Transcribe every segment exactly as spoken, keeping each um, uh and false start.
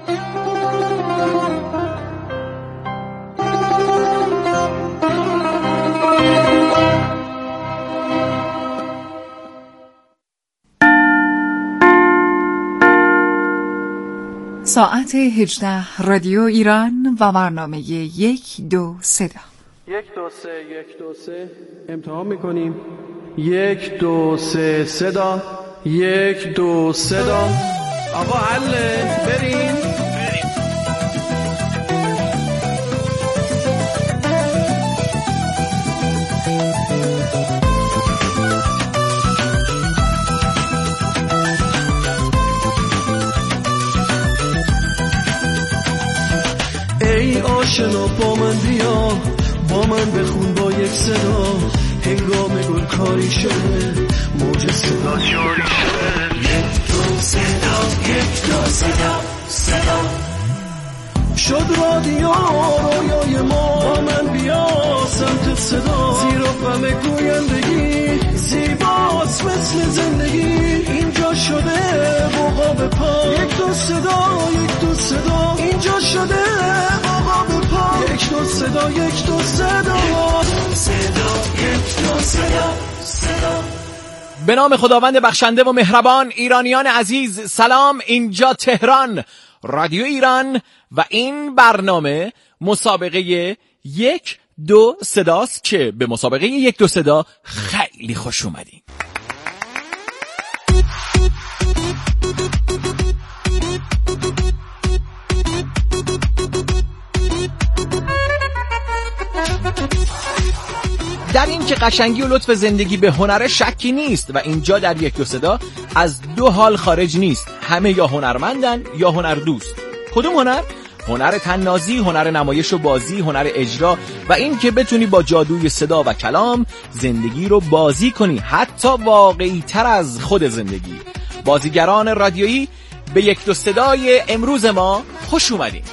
ساعت هجده رادیو ایران و برنامه یک دو سه دا. یک دو سه یک دو سه امتحان میکنیم. یک دو سه صدا، یک دو صدا. آقا حله بریم بریم. ای آشنا با من بیا، با من بخون با یک صدا، هنگام گل کاری شده موج صدا جاری شده. یک دو صدا یک دو صدا صدا شد رادیو رویای ما، با من بیا سمت صدا، زیر و غم گویندگی زیباست مثل زندگی، اینجا شده بوقا به پا. یک دو صدا یک دو صدا اینجا شده بوقا به پا. یک دو صدا یک دو صدا صدا یک دو صدا صدا. به نام خداوند بخشنده و مهربان. ایرانیان عزیز سلام، اینجا تهران، رادیو ایران و این برنامه مسابقه یک دو صداست که به مسابقه یک دو صدا خیلی خوش اومدین. در این که قشنگی و لطف زندگی به هنر شکی نیست و اینجا در یک دو صدا از دو حال خارج نیست، همه یا هنرمندن یا هنر دوست. کدوم هنر؟ هنر طنازی، هنر نمایش و بازی، هنر اجرا و این که بتونی با جادوی صدا و کلام زندگی رو بازی کنی، حتی واقعی تر از خود زندگی. بازیگران رادیویی به یک دو صدای امروز ما خوش اومدین.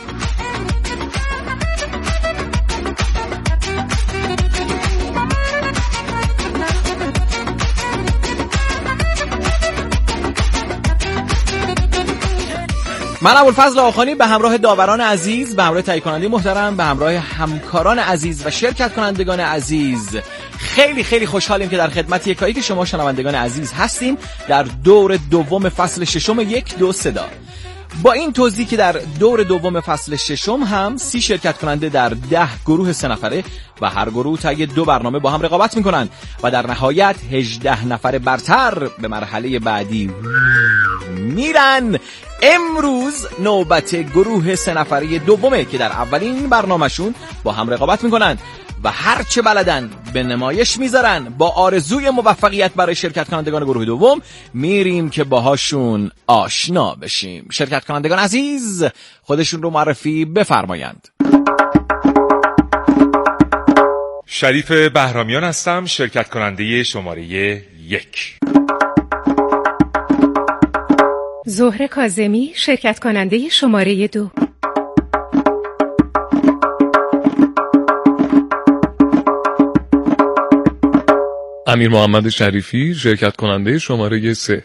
من ابوالفضل آخانی به همراه داوران عزیز، به همراه تهیه کننده محترم، به همراه همکاران عزیز و شرکت کنندگان عزیز خیلی خیلی خوشحالیم که در خدمت یکایی که شما شنوندگان عزیز هستیم در دور دوم فصل ششم یک دو صدا. با این توضیح که در دور دوم فصل ششم هم سی شرکت کننده در ده گروه سه نفره و هر گروه طی دو برنامه با هم رقابت میکنن و در نهایت هجده نفر برتر به مرحله بعدی میرن. امروز نوبت گروه سه نفره دومه که در اولین برنامهشون با هم رقابت میکنن و هر چه بلدن به نمایش میذارن. با آرزوی موفقیت برای شرکت کنندگان گروه دوم میریم که باهاشون آشنا بشیم. شرکت کنندگان عزیز خودشون رو معرفی بفرمایند. شریف بهرامیان هستم، شرکت کننده شماره یک. زهره کاظمی، شرکت کننده شماره دو. امیر محمد شریفی، شرکت کننده شماره سه.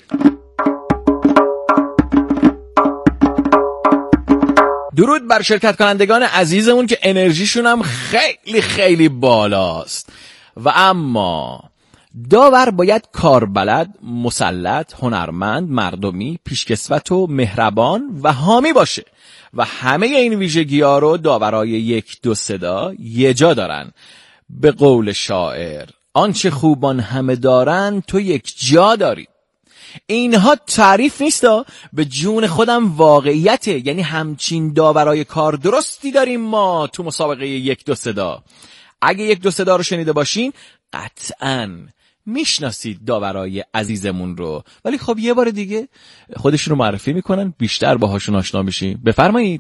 درود بر شرکت کنندگان عزیزمون که انرژیشون هم خیلی خیلی بالاست و اما داور باید کاربلد، مسلط، هنرمند، مردمی، پیشکسوت و مهربان و حامی باشه و همه این ویژگی‌ها رو داورای یک دو صدا یه جا دارن. به قول شاعر آنچه خوبان همه دارن تو یک جا داری. اینها تعریف نیستا، به جون خودم واقعیته. یعنی همچین داورای کار درستی داریم ما تو مسابقه یک دو صدا. اگه یک دو صدا رو شنیده باشین قطعاً میشناسید داورای عزیزمون رو، ولی خب یه بار دیگه خودشون رو معرفی میکنن، بیشتر باهاشون آشنا میشیم. بفرمایید.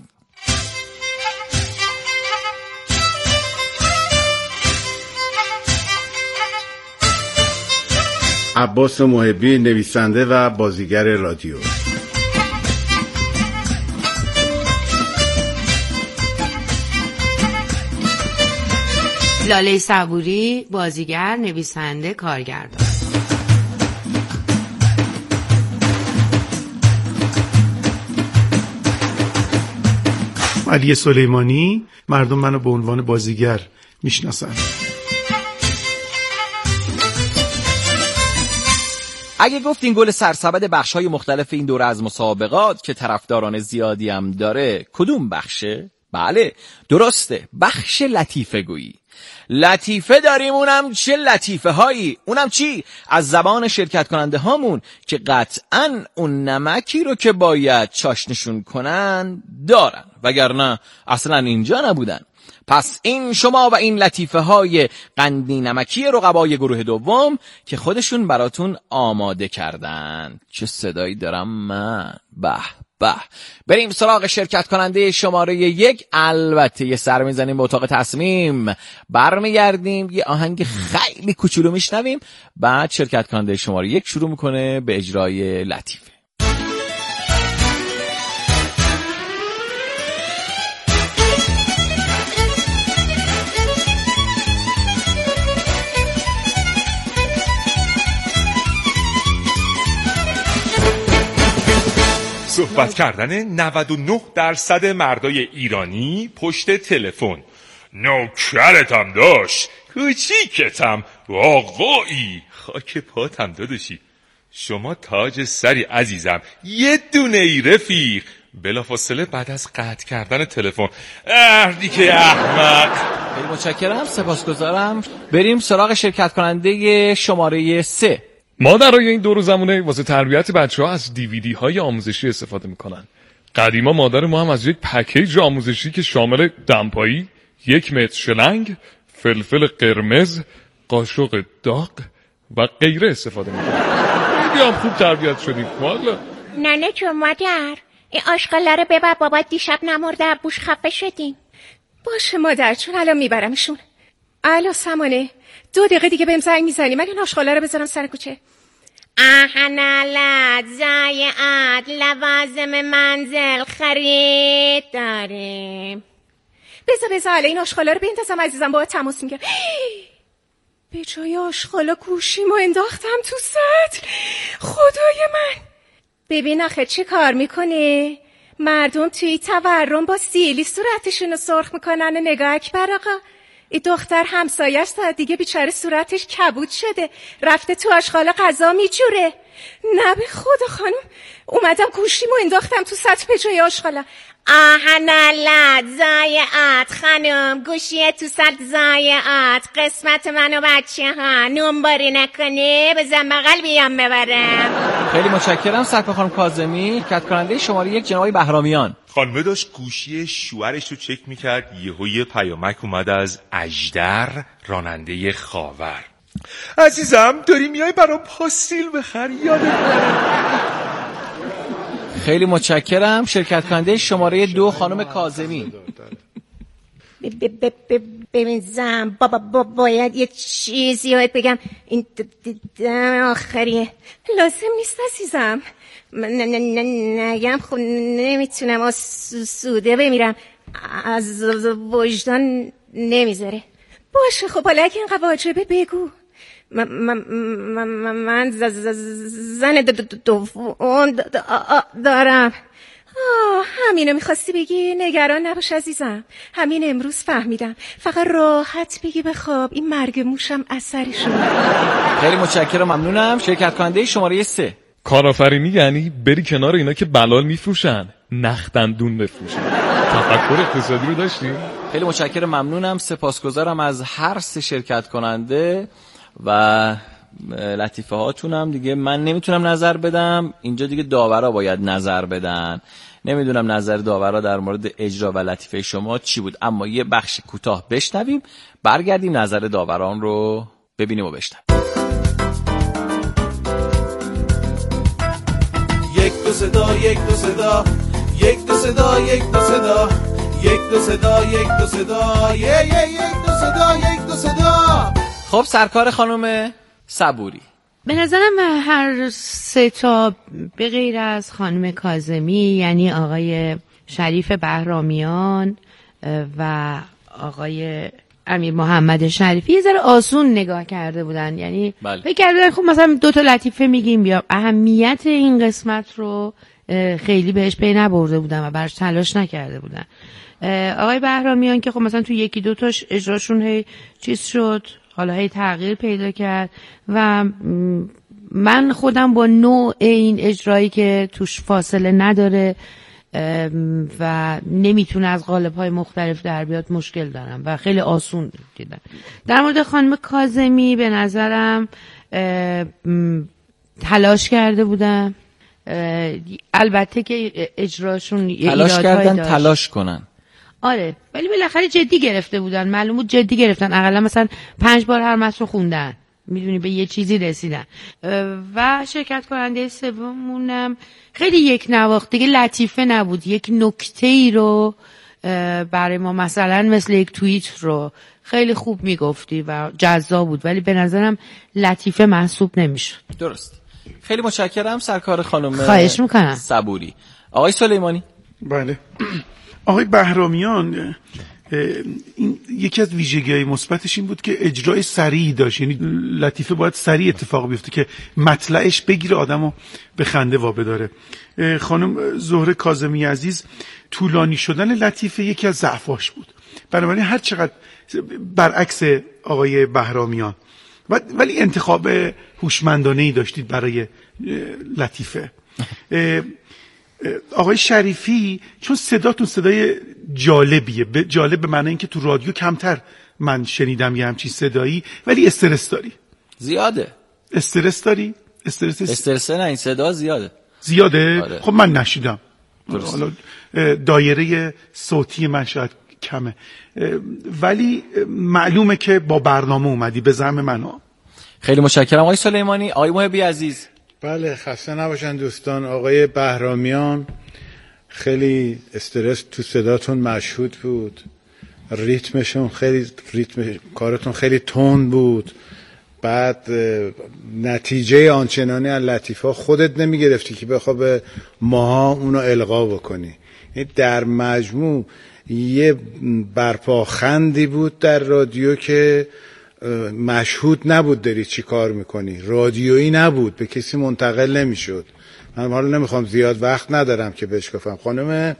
عباس محبی، نویسنده و بازیگر رادیو. لاله صبوری، بازیگر، نویسنده، کارگردان. علی سلیمانی، مردم منو به عنوان بازیگر میشناسن. اگه گفتین گل سرسبد بخش‌های مختلف این دوره از مسابقات که طرفداران زیادی هم داره، کدوم بخشه؟ بله درسته، بخش لطیفه گویی. لطیفه داریم، اونم چه لطیفه هایی. اونم چی؟ از زبان شرکت کننده هامون که قطعاً اون نمکی رو که باید چاشنشون کنن دارن، وگرنه اصلا اینجا نبودن. پس این شما و این لطیفه های قندی نمکی رقبای گروه دوم که خودشون براتون آماده کردن. چه صدایی دارم من، به به. بریم سراغ شرکت کننده شماره یک. البته یه سر میزنیم به اتاق تصمیم، برمیگردیم یه آهنگ خیلی کوچولو میشنویم، بعد شرکت کننده شماره یک شروع میکنه به اجرای لطیفه. صحبت کردن نود و نه درصد مردای ایرانی پشت تلفن. نوکرتم داشت، کوچیکتم، آقایی، خاک پاتم داداشی، شما تاج سری عزیزم، یه دونه ای رفیق. بلافاصله بعد از قطع کردن تلفن، اردی که احمق. خیلی متشکرم، سپاسگزارم. بریم سراغ شرکت کننده شماره سه. مادرای این دو روزمونه واسه تربیت بچه‌ها از دیویدی های آموزشی استفاده میکنن. قدیما مادر ما هم از یک پکیج آموزشی که شامل دمپایی، یک متر شلنگ، فلفل قرمز، قاشق داغ و غیره استفاده میکنن. خیلی هم خوب تربیت شدیم والا. ننه جون مادر، این آشغالا رو ببر بابا، دیشب نمرده بوش خفه شدیم. باشه مادر چون الان میبرمشون. الو سمانه، دو دقیقه دیگه بهم زنگ میزنی، من این آشغالا رو بذارم سر کوچه. احنالت زایعت لوازم منزل خرید داریم. بذار بذار حالا این آشغالا رو بندازم عزیزم، باهات تماس میگیرم. به جای آشغالا گوشیمو انداختم تو سطل. خدای من. ببین آخه چی کار میکنه؟ مردم توی تورم با سیلی صورتشونو سرخ میکنن. نگاه اکبر آقا، این دختر همسایش تا دیگه بیچاره صورتش کبود شده، رفته تو آشغال غذا میجوره. نه به خدا خانم، اومدم گوشیمو انداختم تو سطح به جای آشغالا. آهنالت زایعت خانم، گوشی تو سطح زایعت. قسمت من و بچه ها نونباری نکنه، بزن بغل بیام ببرم. خیلی متشکرم سرکار خانم کاظمی. شرکت کننده شماره یک جناب بهرامیان. خانمه داشت گوشی شوهرش رو چک میکرد، یهو یه پیامک اومد از اژدر، راننده خاور. عزیزم داری میای برام پاستیل بخر، یادت نره. خیلی متشکرم. شرکت کننده شماره دو خانم کاظمی. ببین زن بابا باید یه چیزی باید بگم، این آخریه. لازم نیست عزیزم. نگم خب نمیتونم، آسوده بمیرم، از وجدان نمیذاره. باشه خب حالا اگه اینقدر واجبه بگو. من من من زن دوم دارم. آه همینو میخواستی بگی؟ نگران نباش عزیزم، همین امروز فهمیدم. فقط راحت بگی بخواب، این مرگ موشم اثری شد. خیلی متشکرم، ممنونم. شرکت کننده شماره سه. کارآفرینی یعنی بری کنار اینا که بلال میفروشن، نختندون بفروشن. تفکر اقتصادی رو داشتیم؟ خیلی متشکرم، ممنونم. سپاسگزارم از هر سه شرکت کننده و لطیفه هاتونم. دیگه من نمیتونم نظر بدم، اینجا دیگه داورا باید نظر بدن. نمیدونم نظر داورا در مورد اجرا و لطیفه شما چی بود، اما یه بخش کوتاه بشنویم، برگردیم نظر داوران رو ببینیم و بشنویم. یک دو صدا یک دو صدا یک دو صدا یک دو صدا یک دو صدا یک دو صدا یک دو صدا یک دو صدا. خب سرکار خانم صبوری، به نظرم هر سه تا به غیر از خانم کاظمی، یعنی آقای شریف بهرامیان و آقای امیر محمد شریفی، یه ذره آسون نگاه کرده بودن. یعنی بله. فکر کردن خب مثلا دو تا لطیفه میگیم بیا اهمیت این قسمت رو خیلی بهش پی نبرده بودن و براش تلاش نکرده بودن. آقای بهرامیان که خب مثلا تو یکی دو تاش اجراشون هی چیز شد، حالا هی تغییر پیدا کرد و من خودم با نوع این اجرایی که توش فاصله نداره و نمیتونه از قالب‌های مختلف در بیاد مشکل دارم و خیلی آسون دیدم. در مورد خانم کاظمی به نظرم تلاش کرده بودم، البته که اجراشون تلاش کردن داشت. تلاش کنن آره، ولی بالاخره جدی گرفته بودن، معلوم بود جدی گرفتن، اقلا مثلا پنج بار هر متن رو خوندن، میدونی به یه چیزی رسیدن. و شرکت کننده سومونم خیلی یک نواخت دیگه، لطیفه نبود، یک نکته ای رو برای ما مثلا مثل یک توییت رو خیلی خوب میگفتی و جذاب بود، ولی به نظرم لطیفه محسوب نمیشد. درست. خیلی متشکرم سرکار خانم خواهش میکنم صبوری. آقای سلیمانی. بله آقای بهرامیان این یکی از ویژگی‌های مثبتش این بود که اجرای سریع داشت، یعنی لطیفه باید سریع اتفاق بیفته که مطلعش بگیره آدمو به خنده وابداره. خانم زهره کاظمی عزیز طولانی شدن لطیفه یکی از ضعفاش بود، بنابراین هر چقدر برعکس آقای بهرامیان ولی انتخاب هوشمندانه‌ای داشتید برای لطیفه. آقای شریفی چون صداتون صدای جالبیه، جالب به معنی اینکه تو رادیو کمتر من شنیدم یه همچین صدایی، ولی استرس داری زیاده. استرس داری؟ استرس استرس نه، این صدا زیاده زیاده؟ آره. خب من نشیدم، درست. حالا دایره صوتی من شاید کمه، ولی معلومه که با برنامه اومدی به زعم من. خیلی متشکرم آقای سلیمانی. آقای محبی عزیز. بله خسته نباشن دوستان. آقای بهرامیان خیلی استرس تو صداتون مشهود بود، ریتمشون خیلی ریتم کارتون خیلی تند بود، بعد نتیجه آنچنانی از لطیفه خودت نمیگرفتی که بخواه به ماها اونو القا بکنی. در مجموع یه برپاخندی بود در رادیو که مشهود نبود داری چی کار میکنی، رادیویی نبود، به کسی منتقل نمیشد. من حالا نمیخوام زیاد وقت ندارم که بهش گفتم. خانم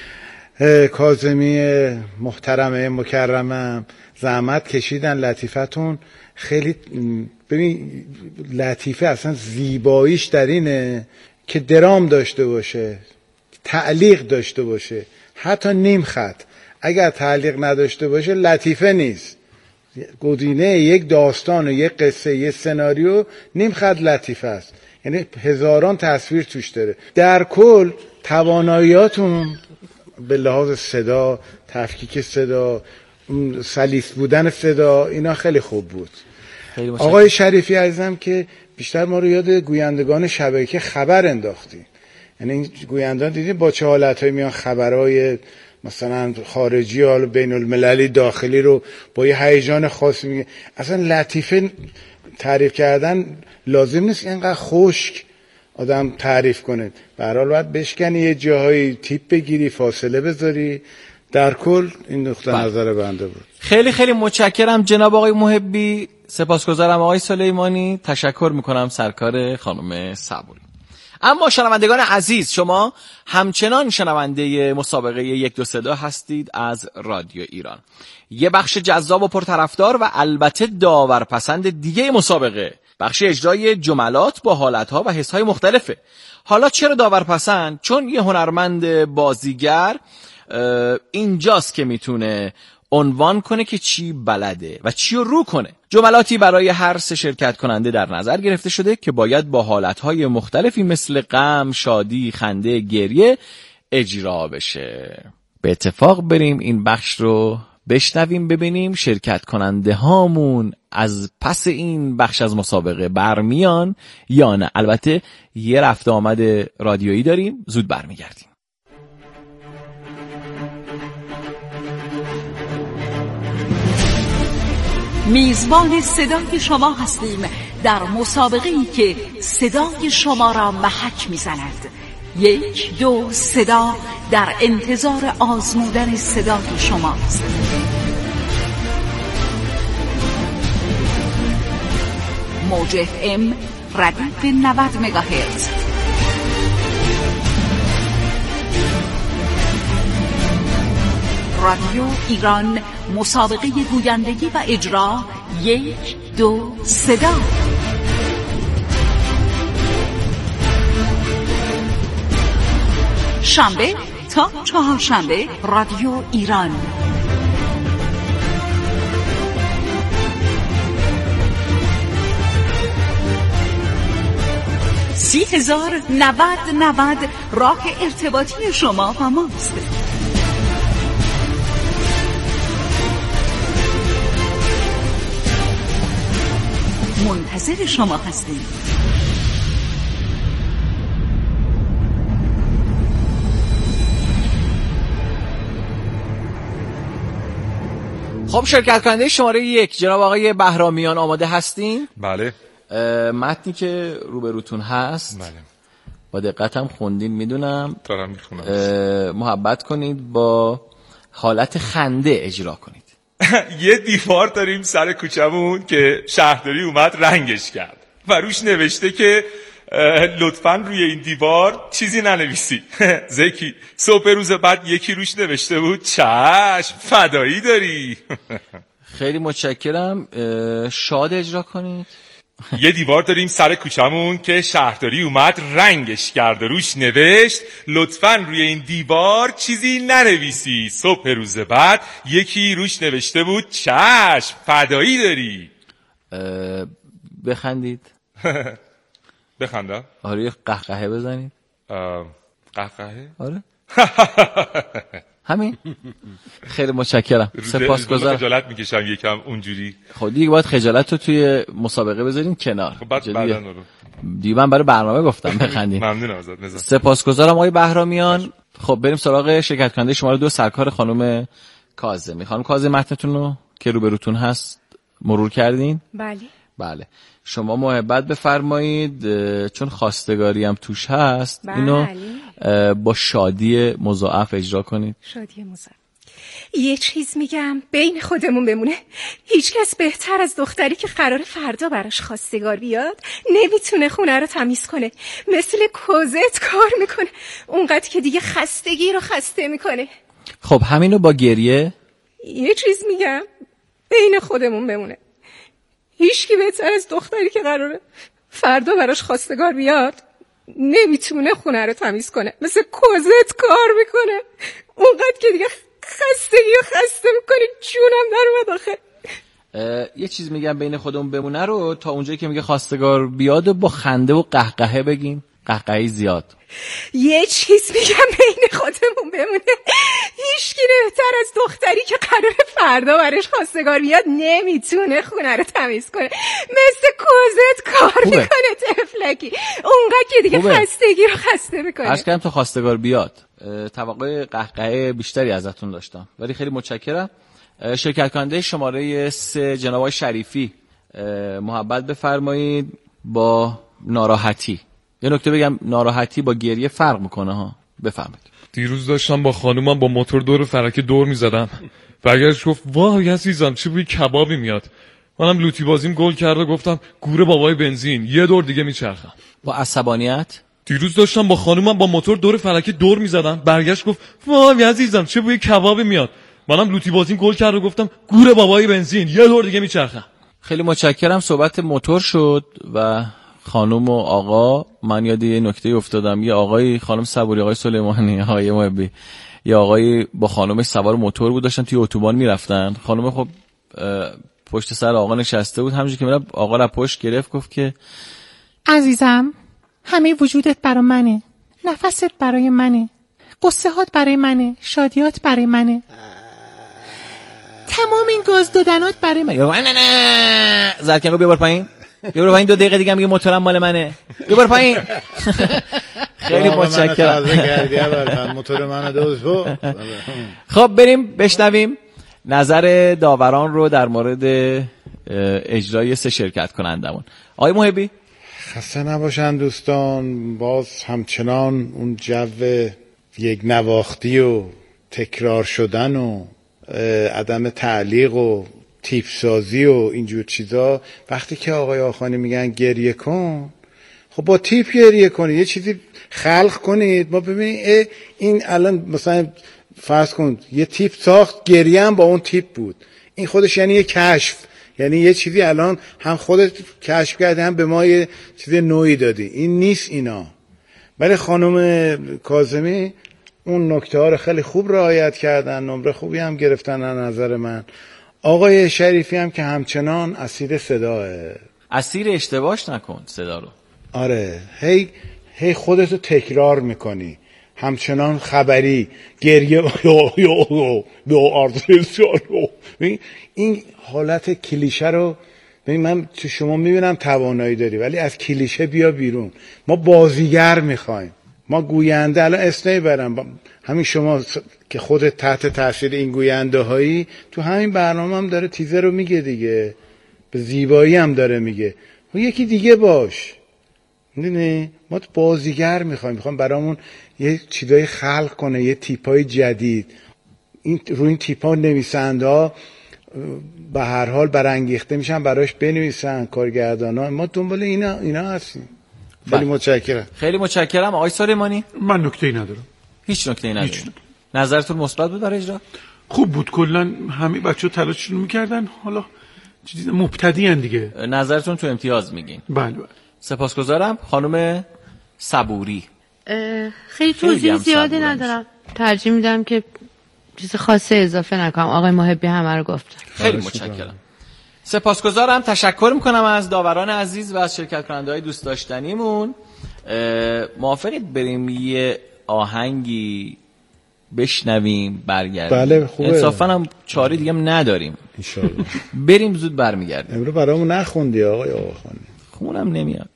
کاظمی محترمه مکرمم زحمت کشیدن، لطیفتون خیلی، ببین لطیفه اصلا زیباییش در اینه که درام داشته باشه، تعلیق داشته باشه، حتی نیم خط. اگر تعلیق نداشته باشه لطیفه نیست. گزینه یک داستان و یک قصه، یک سناریو نیم خط لطیفه است، یعنی هزاران تصویر توش داره. در کل تواناییاتون به لحاظ صدا، تفکیک صدا، سلیس بودن صدا، اینا خیلی خوب بود. خیلی آقای شریفی عزیزم که بیشتر ما رو یاد گویندگان شبکه خبر انداختی، یعنی این گویندان دیدیم با چه حالتایی میان خبرهای مثلا خارجی حالا بین المللی داخلی رو با یه هیجان خاصی میگه. اصلا لطیفه تعریف کردن لازم نیست اینقدر خشک آدم تعریف کنه، به هر حال باید بشکنی، یه جاهایی تیپ بگیری، فاصله بذاری. در کل این نقطه نظر بنده بود. خیلی خیلی متشکرم جناب آقای محبی، سپاسگزارم آقای سلیمانی، تشکر میکنم سرکار خانم صبوری. اما شنوندگان عزیز، شما همچنان شنونده مسابقه یک دو صدا هستید از رادیو ایران. یه بخش جذاب و پرطرفدار و البته داورپسند دیگه مسابقه، بخش اجرای جملات با حالتها و حسهای مختلفه. حالا چرا داورپسند؟ چون یه هنرمند بازیگر اینجاست که میتونه عنوان کنه که چی بلده و چی رو رو کنه. جملاتی برای هر سه شرکت کننده در نظر گرفته شده که باید با حالتهای مختلفی مثل غم، شادی، خنده، گریه اجرا بشه. به اتفاق بریم این بخش رو بشنویم، ببینیم شرکت کننده هامون از پس این بخش از مسابقه برمیان یا نه. البته یه رفت آمد رادیویی داریم، زود برمیگردیم. میزبان صدای شما هستیم در مسابقه‌ای که صدای شما را محک می‌زند. یک دو صدا در انتظار آزمودن صدای شماست. موج اف ام ردیف نود مگاهرتز. رادیو ایران مسابقه گویندگی و اجرا یک دو صدا. شنبه تا چهارشنبه رادیو ایران. سی هزار نود نود راه ارتباطی شما و ماست. منتظر شما هستیم. خب شرکت کننده شماره یک جناب آقای بهرامیان آماده هستین؟ بله. متنی که روبروتون هست بله. با دقتم خوندین میدونم. دارم میخونم. محبت کنید با حالت خنده اجرا کنید. یه دیوار داریم سر کوچمون که شهرداری اومد رنگش کرد و روش نوشته که لطفاً روی این دیوار چیزی ننویسی. زکی صبح روز بعد یکی روش نوشته بود چشم فدایی داری. خیلی متشکرم. شاد اجرا کنید. یه دیوار داریم سر کوچمون که شهرداری اومد رنگش کرد و روش نوشت لطفاً روی این دیوار چیزی ننویسی. صبح روز بعد یکی روش نوشته بود چشم فدایی داری. بخندید. بخندم؟ آره یه قهقهه بزنید. قهقهه؟ آره. همین. خیلی متشکرم. سپاسگزارم. خجالت میکشم یکم اونجوری. خب دیگه باید خجالت رو توی مسابقه بذاریم کنار. خب بعد بعدن رو. دیگه من برای برنامه گفتم بخندید. ممنونم ازت. نزد. سپاسگزارم آقای بهرامیان. خب بریم سراغ شرکت کننده شماره دو سرکار خانم کاظمی. خانم کاظمی متنتون رو که روبروتون هست مرور کردین؟ بله. بله. شما محبت بفرمایید چون خواستگاری هم توش هست. بله. اینو با شادی مضاعف اجرا کنید. شادی مضاعف. یه چیز میگم بین خودمون بمونه. هیچکس بهتر از دختری که قرار فردا براش خواستگار بیاد نمیتونه خونه رو تمیز کنه. مثل کوزت کار میکنه. اونقدر که دیگه خستگی رو خسته میکنه. خب همینو با گریه. یه چیز میگم بین خودمون بمونه. هیچکی بهتر از دختری که قراره فردا براش خواستگار بیاد نمیتونه خونه رو تمیز کنه. مثل کوزت کار میکنه. اونقدر که دیگه خستگی و خسته میکنه جونم در اومد آخه. یه چیز میگم بین خودمون بمونه رو تا اونجایی که میگه خواستگار بیاد و با خنده و قهقهه بگیم. قهقهی زیاد. یه چیز میگم بین خودمون بمونه. هیچکی بهتر از دختری که قرار فردا براش خواستگار بیاد نمیتونه خونه رو تمیز کنه. مثل کوزت کار خوبه. میکنه تفلکی. اونقدر که دیگه خوبه. خستگی رو خسته میکنه. عرض کردم تا خواستگار بیاد. توقع قهقه بیشتری ازتون داشتم ولی خیلی متشکرم. شرکت کننده شماره سه جناب آقای شریفی محبت بفرمایید با ناراحتی. یه نکته بگم ناراحتی با گریه فرق میکنه ها. بفرمایید. دیروز داشتم با خانومم با موتور دور فلکه دور میزدم. برگشت گفت وای عزیزم چه بوی کبابی میاد. منم لوتی بازیم گل کرد و گفتم گوره بابای بنزین یه دور دیگه میچرخم. با عصبانیت دیروز داشتم با خانومم با موتور دور فلکه دور میزدم. برگشت گفت وای عزیزم چه بوی کبابی میاد. منم لوتی بازیم گل کرد و گفتم گوره بابای بنزین یه دور دیگه میچرخم. خیلی متشکرم. صحبت موتور شد و خانم و آقا من یاد یه نکته افتادم. یه آقای خانم صبوری آقای سلیمانی آقای محبی یه آقای با خانمش سوار موتور بود داشتن توی اتوبان میرفتن. خانم خب پشت سر آقا نشسته بود. همونجوری که میرفت آقا را پشت گرفت گفت که عزیزم همه وجودت برای منه. نفست برای منه. قصه هات برای منه. شادیات برای منه. تمام این گاز دادنات برای منه. نه نه زرکن رو بیار پایین. یه برو پایین. دو دقیقه دیگه میگه موتورم مال منه. یه برو پایین. خیلی متشکرم. موتور منو دوز. خب بریم بشنویم نظر داوران رو در مورد اجرای سه شرکت کنندمون. آقای محبی خسته نباشن دوستان. باز همچنان اون جو یک نواختی و تکرار شدن و عدم تعلیق و تیپ سازی و اینجور چیزا. وقتی که آقای آخانی میگن گریه کن خب با تیپ گریه کنید. یه چیزی خلق کنید ما ببینید این الان مثلا فرض کن یه تیپ ساخت، گریه هم با اون تیپ بود. این خودش یعنی یه کشف، یعنی یه چیزی الان هم خودت کشف کردی هم به ما یه چیز نوعی دادی. این نیست اینا. ولی خانم کاظمی اون نکته ها رو خیلی خوب رعایت کردن، نمره خوبی هم گرفتن از نظر من. آقای شریفی هم که همچنان اسیر صداه. اسیر اشتباهش نکن صدا رو. آره هی هی خودتو تکرار میکنی، همچنان خبری گریه این حالت کلیشه رو ببین. من تو شما میبینم توانایی داری، ولی از کلیشه بیا بیرون. ما بازیگر میخوایم، ما گوینده. الان اسمی برم همین شما که خودت تحت تاثیر این گوینده هایی، تو همین برنامه هم داره تیزر رو میگه دیگه، به زیبایی هم داره میگه. و یکی دیگه باش. میدونی ما تو بازیگر میخوایم، میخوایم برامون یه چیزای خلق کنه، یه تیپای جدید. این روی این تیپا نویسنده ها به هر حال برانگیخته میشن براش بنویسن، کارگردانا. ما دنبال اینا اینا هستیم. خیلی متشکرم. خیلی متشکرم. آقای سلیمانی؟ من نکته‌ای ندارم. هیچ نکته‌ای ندارم. هیچ نکته. نظرتون مثبت بود برای اجرا؟ خوب بود. کلا همه بچه‌ها تلاششون میکردن. حالا چیزی مبتدی ان دیگه. نظرتون تو امتیاز میگین؟ بله بله. سپاسگزارم. خانم صبوری؟ خیلی توضیح زیادی ندارم. ترجیح میدم که چیز خاصی اضافه نکنم. آقای محبی همه رو گفتن. خیلی متشکرم. سپاسگزارم. تشکر میکنم از داوران عزیز و از شرکت کننده های دوست داشتنیمون. موافقید بریم یه آهنگی بشنویم برگردیم؟ بله خوبه. انصافا هم چاره دیگه هم نداریم. انشالله. بریم زود برمیگردیم. امروز برامون نخوندی آقای آقاخانی. خونم نمیاد.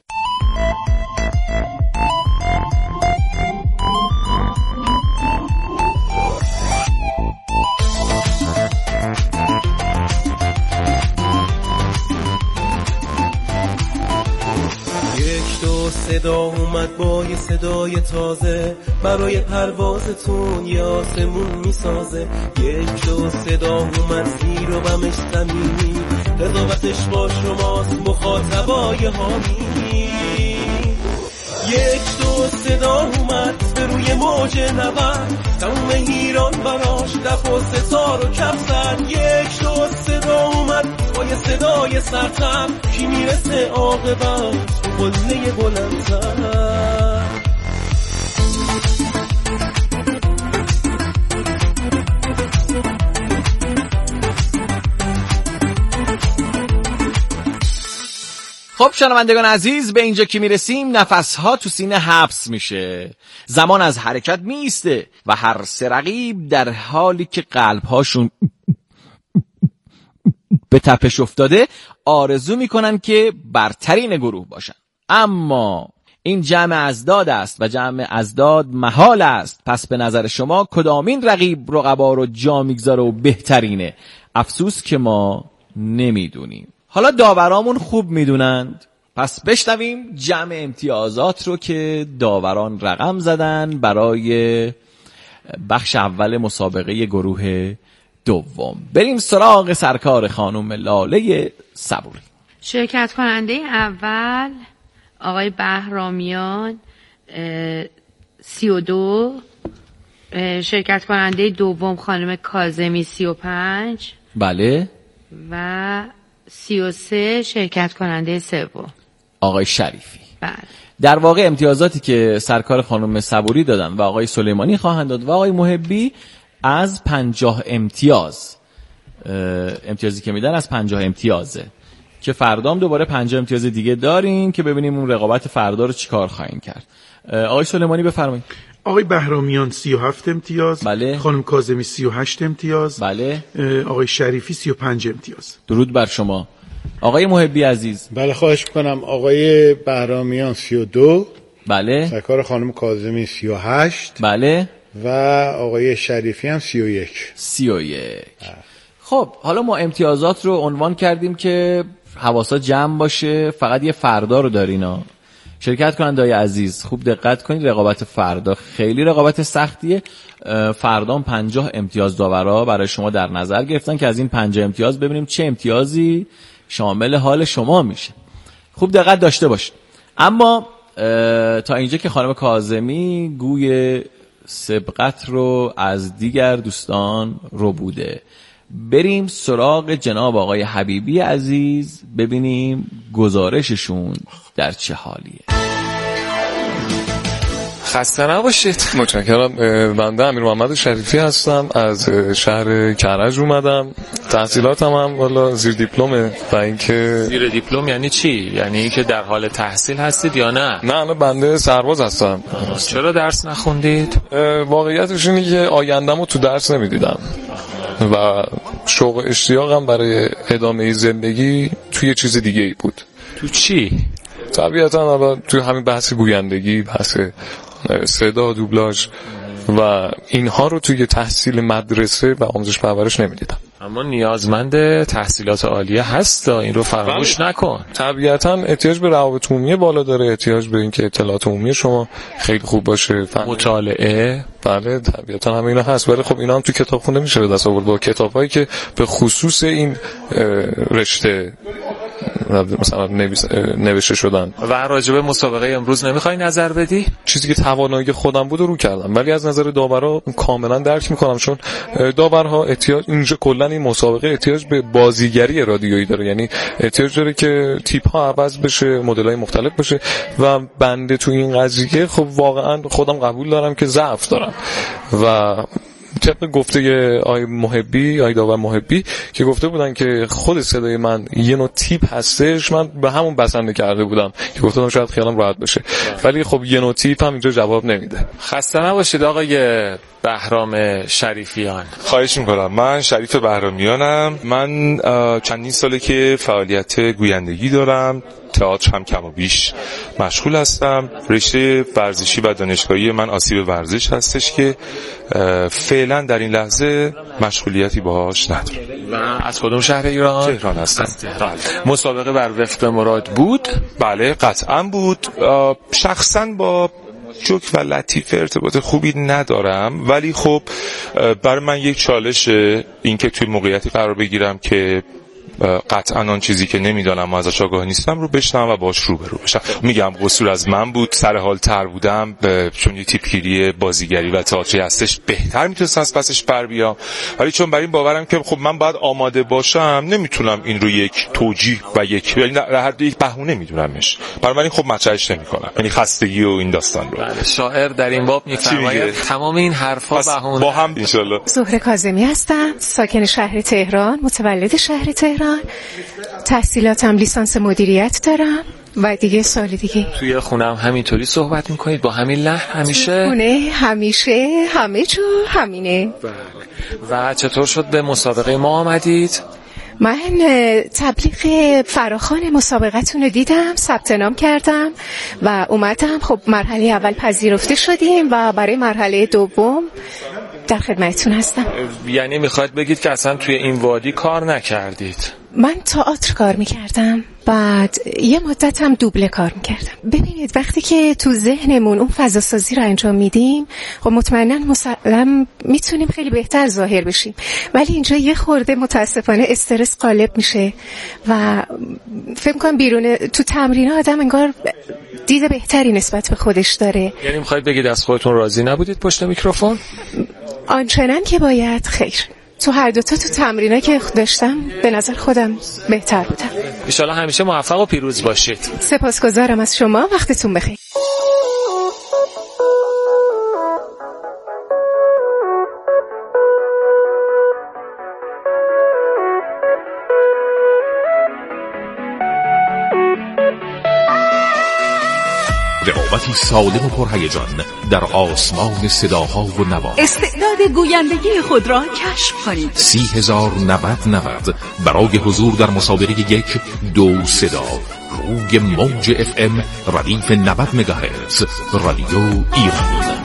صدا اومد با یه صدای تازه، برای پروازتون یه آسمون میسازه. یک دو صدا اومد زیر و بمش زمینی، قضاوتش با شماست مخاطبای حامی. یک دو صدا اومد به روی موج نبرد، تموم ایران براش دف و ستار و کف زد. یک دو صدا اومد با یه صدای سرتر، کی میرسه عاقبت قله بلندتر. خب شنوندگان عزیز، به اینجا که میرسیم نفسها تو سینه حبس میشه، زمان از حرکت میسته و هر سه رقیب در حالی که قلبهاشون به تپش افتاده آرزو میکنن که برترین گروه باشن. اما این جمع ازداد است و جمع ازداد محال است. پس به نظر شما کدامین رقیب رقبا رو جا میگذاره و بهترینه؟ افسوس که ما نمیدونیم. حالا داورامون خوب میدونند. پس بشنویم جمع امتیازات رو که داوران رقم زدن برای بخش اول مسابقه گروه دوم. بریم سراغ سرکار خانم لاله صبوری. شرکت کننده اول آقای بهرامیان سی و دو، شرکت کننده دوم خانم کاظمی سی و پنج، بله، و سی و سه شرکت کننده سوم آقای شریفی. بله. در واقع امتیازاتی که سرکار خانم صبوری دادن و آقای سلیمانی خواهند داد و آقای محبی از پنجاه امتیاز، امتیازی که میدن از پنجاه امتیازه که فردام دوباره پنجاه امتیاز دیگه داریم که ببینیم اون رقابت فردا رو چیکار خواهیم کرد. آقای سلیمانی بفرمایید. آقای بهرامیان سی و هفت امتیاز، بله. خانم کاظمی سی و هشت امتیاز، بله. آقای شریفی سی و پنج امتیاز. درود بر شما. آقای محبی عزیز. بله خواهش میکنم. آقای بهرامیان سی و دو، بله. سرکار خانم کاظمی سی و هشت، بله. و آقای شریفی هم سی و یک. سی و یک. خب حالا ما امتیازات رو عنوان کردیم که حواسا جمع باشه. فقط یه فردا رو دارینا. شرکت کننده‌های عزیز خوب دقت کنید، رقابت فردا خیلی رقابت سختیه. فردا پنجاه امتیاز داورا برای شما در نظر گرفتن که از این پنجاه امتیاز ببینیم چه امتیازی شامل حال شما میشه. خوب دقت داشته باشید. اما تا اینجا که خانم کاظمی گوی سبقت رو از دیگر دوستان رو بوده. بریم سراغ جناب آقای حبیبی عزیز ببینیم گزارششون در چه حالیه. خسته نباشید. متشکرم. بنده امیر محمد شریفی هستم، از شهر کرج اومدم. تحصیلاتم هم والا زیر دیپلمه. و اینکه زیر دیپلم یعنی چی؟ یعنی اینکه در حال تحصیل هستید یا نه؟ نه نه بنده سرباز هستم. چرا درس نخوندید؟ واقعیتش اینه که آینده‌مو تو درس نمیدیدم و شوق و اشتیاقم برای ادامه زندگی توی چیز دیگه ای بود. تو چی؟ طبیعتا الان توی همین بحث گویندگی، بحث صدا، دوبلاژ و اینها رو توی تحصیل مدرسه و آموزش پرورش نمیدیدم. اما نیازمند تحصیلات عالیه هست، این رو فراموش نکن. طبیعتا احتیاج به روابط عمومی بالا داره، احتیاج به اینکه اطلاعات عمومی شما خیلی خوب باشه، مطالعه. بله طبیعتا هم اینا هست، ولی خب اینا هم تو کتابخونه نمیشه به دست آورد. با کتابایی که به خصوص این رشته مثلا نوشته شدن. و راجب مسابقه امروز نمیخوای نظر بدی؟ چیزی که توانایی خودم بود رو کردم، ولی از نظر داورا کاملا درک میکنم، چون داورها احتیاج اینجا کلا این مسابقه احتیاج به بازیگری رادیویی داره، یعنی احتیاج داره که تیپ ها عوض بشه، مدل های مختلف بشه و بنده تو این قضیه خب واقعا خودم قبول دارم که ضعف دارم. و طبق گفته آی محبی، آی داور محبی که گفته بودن که خود صدای من یه نوع تیپ هستش، من به همون بسنده کرده بودم که گفتم شاید خیالم راحت بشه، ولی خب یه نوع تیپ هم اینجا جواب نمیده. خسته نباشید آقای بهرام شریفیان. خواهش میکنم. من شریف بهرامیانم. من چندین ساله که فعالیت گویندگی دارم، تئاتر هم کم و بیش مشغول هستم. رشته ورزشی و دانشگاهی من آسیب ورزش هستش که فعلا در این لحظه مشغولیتی باهاش ندارم. و از کدوم شهر ایران؟ تهران هستم. تهران. مسابقه بر وفق مراد بود؟ بله قطعا بود. شخصا با جوک و لطیفه ارتباط خوبی ندارم، ولی خب برای من یک چالشه اینکه توی موقعیتی قرار بگیرم که قطعا آن چیزی که نمیدانم و ازش آگاه نیستم رو بشنوم و باش روبرو بشم. میگم قصور از من بود، سر حال تر بودم، چون یه تیپگیری بازیگری و تئاتری هستش بهتر میتونستم از پسش بر بیام، ولی چون برای این باورم که خب من باید آماده باشم، نمیتونم این رو یک توجیه و یک یعنی در حد یک بهونه میدونمش، برای من خب مطرحش نمیکنم، یعنی خستگی و این داستان رو. بله شاعر در این باب میفرماید تمام این حرفا بهونه. با هم ان شاء الله. زهره کاظمی هستم، ساکن شهر تهران، متولد شهر تهران. تحصیلاتم لیسانس مدیریت دارم و دیگه سال دیگه. توی خونم همینطوری صحبت میکنید با همین لحن همیشه؟ خونه همیشه همه جو همینه. بله. و چطور شد به مسابقه ما آمدید؟ من تبلیغ فراخوان مسابقتون رو دیدم، ثبت نام کردم و اومدم. خب مرحله اول پذیرفته شدیم و برای مرحله دوم در خدمتتون هستم. یعنی میخواید بگید که اصلا توی این وادی کار نکردید؟ من تئاتر کار میکردم، بعد یه مدت هم دوبله کار میکردم. ببینید وقتی که تو ذهنمون اون فضا سازی رو انجام میدیم، خب مطمئنا مسلم میتونیم خیلی بهتر ظاهر بشیم، ولی اینجا یه خورده متاسفانه استرس غالب میشه و فکر کنم بیرون تو تمرین آدم انگار دید بهتری نسبت به خودش داره. یعنی میخواید بگید از خودتون راضی نبودید پشت میکروفون؟ آنچنان که باید خیر. تو هر دوتا تو تمرینایی که داشتم به نظر خودم بهتر بودم. ان شاءالله همیشه موفق و پیروز باشید. سپاسگزارم از شما، وقتتون بخیر. رقابتی سالم و پرهیجان در آسمان صداها و نوا. استعداد گویندگی خود را کشف کنید. سی هزار نود نود برای حضور در مسابقه یک دو صدا روی موج اف ام ردیف نود مگاهرتز رادیو ایران.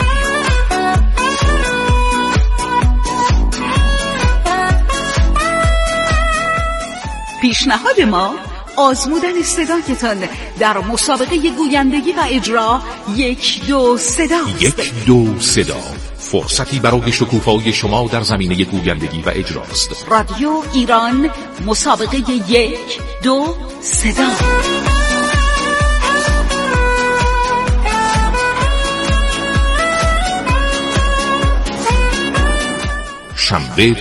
پیشنهاد ما آزمودن صدایتان در مسابقه گویندگی و اجرا یک دو صدا. یک دو صدا فرصتی برای شکوفایی شما در زمینه گویندگی و اجراست. رادیو ایران، مسابقه یک دو صدا. شنبه